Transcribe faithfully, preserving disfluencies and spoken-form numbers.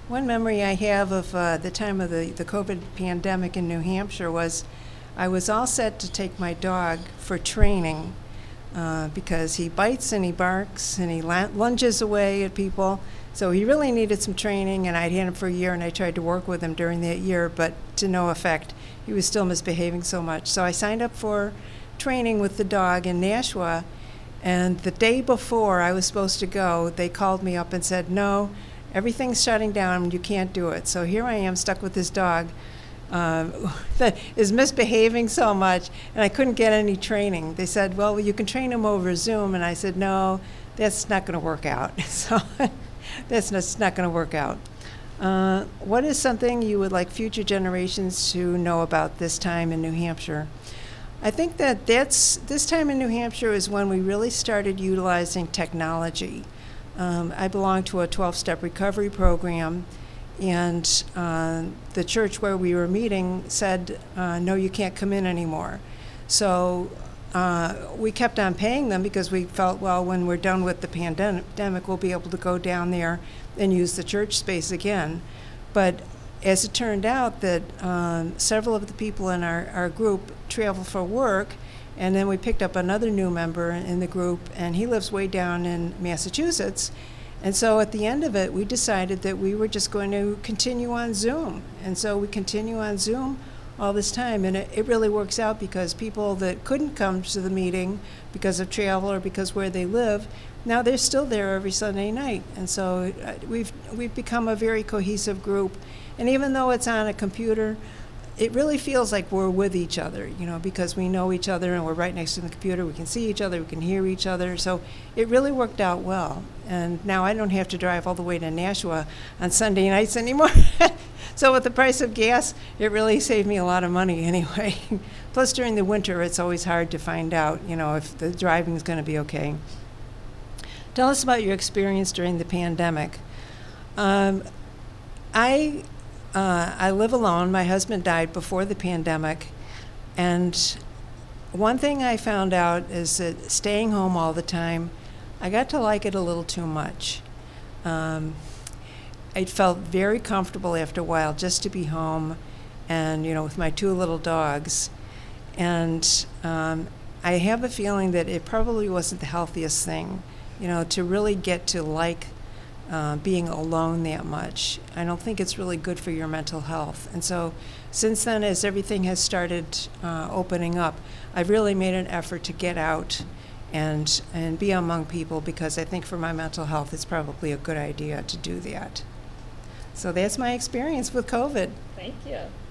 One memory I have of uh, the time of the, the COVID pandemic in New Hampshire was I was all set to take my dog for training uh, because he bites and he barks and he la- lunges away at people. So he really needed some training, and I'd had him for a year, and I tried to work with him during that year, but to no effect. He was still misbehaving so much. So I signed up for training with the dog in Nashua, and the day before I was supposed to go, they called me up and said, no, everything's shutting down, you can't do it. So here I am stuck with this dog um, that is misbehaving so much, and I couldn't get any training. They said, well, you can train him over Zoom, and I said, no, that's not going to work out. So that's not, not going to work out. Uh, what is something you would like future generations to know about this time in New Hampshire? I think that that's, this time in New Hampshire is when we really started utilizing technology. Um, I belong to a twelve-step recovery program, and uh, the church where we were meeting said, uh, no, you can't come in anymore. So uh, we kept on paying them because we felt, well, when we're done with the pandemic, we'll be able to go down there and use the church space again. But as it turned out that um, several of the people in our, our group travel for work, and then we picked up another new member in the group, and he lives way down in Massachusetts. And so at the end of it, we decided that we were just going to continue on Zoom. And so we continue on Zoom all this time. And it, it really works out because people that couldn't come to the meeting because of travel or because where they live, now they're still there every Sunday night. And so uh, we've, we've become a very cohesive group. And even though it's on a computer, it really feels like we're with each other, you know, because we know each other and we're right next to the computer. We can see each other, we can hear each other. So it really worked out well. And now I don't have to drive all the way to Nashua on Sunday nights anymore. So with the price of gas, it really saved me a lot of money anyway. Plus during the winter, it's always hard to find out, you know, if the driving is going to be okay. Tell us about your experience during the pandemic. Um, I Uh, I live alone. My husband died before the pandemic. And one thing I found out is that staying home all the time, I got to like it a little too much. Um, it felt very comfortable after a while just to be home and, you know, with my two little dogs. And um, I have a feeling that it probably wasn't the healthiest thing, you know, to really get to like Uh, being alone that much. I don't think it's really good for your mental health. And so since then, as everything has started uh, opening up, I've really made an effort to get out and and be among people, because I think for my mental health, it's probably a good idea to do that. So that's my experience with COVID. Thank you.